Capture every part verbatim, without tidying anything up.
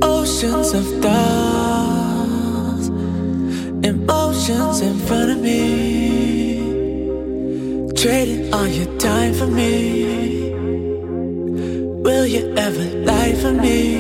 Oceans of thoughts, emotions in front of me, trading all your time for me. Will you ever lie for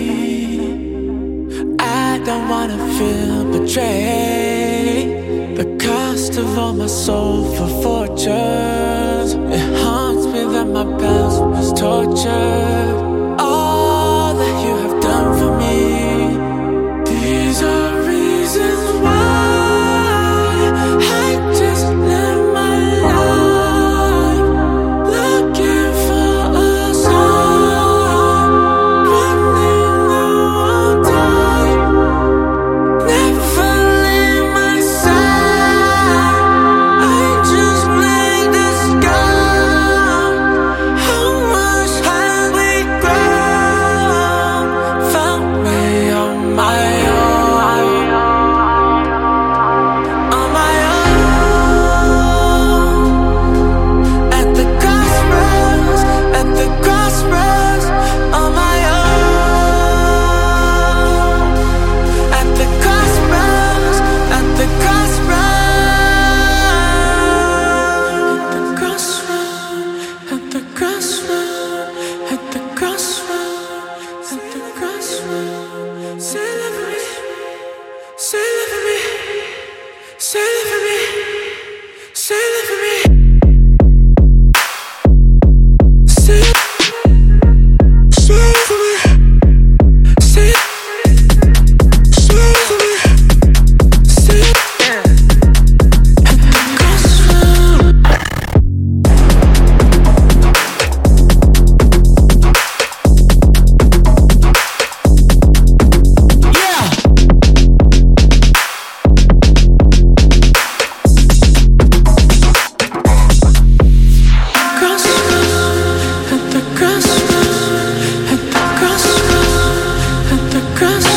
me? I don't wanna feel betrayed. The cost of all my soul for fortunes, it haunts me that my past was torture. All that you have done for me, these are reasons why I just live my life, looking for a sign, running low on time, never leave my side. I just made this gone. How much have we grown? Found me on my own, on my own. At the crossroads, at the crossroads, on my own. At the crossroads, at the crossroads, at the crossroads, at the crossroads, at the crossroads, at the crossroads. Say that for me, say that for me, say that for me, say that for me. Say it, say it for me, say it, say it for me, say it. At the crossroads. Yeah. Crossroads, at the crossroads, at the crossroads, at the crossroads.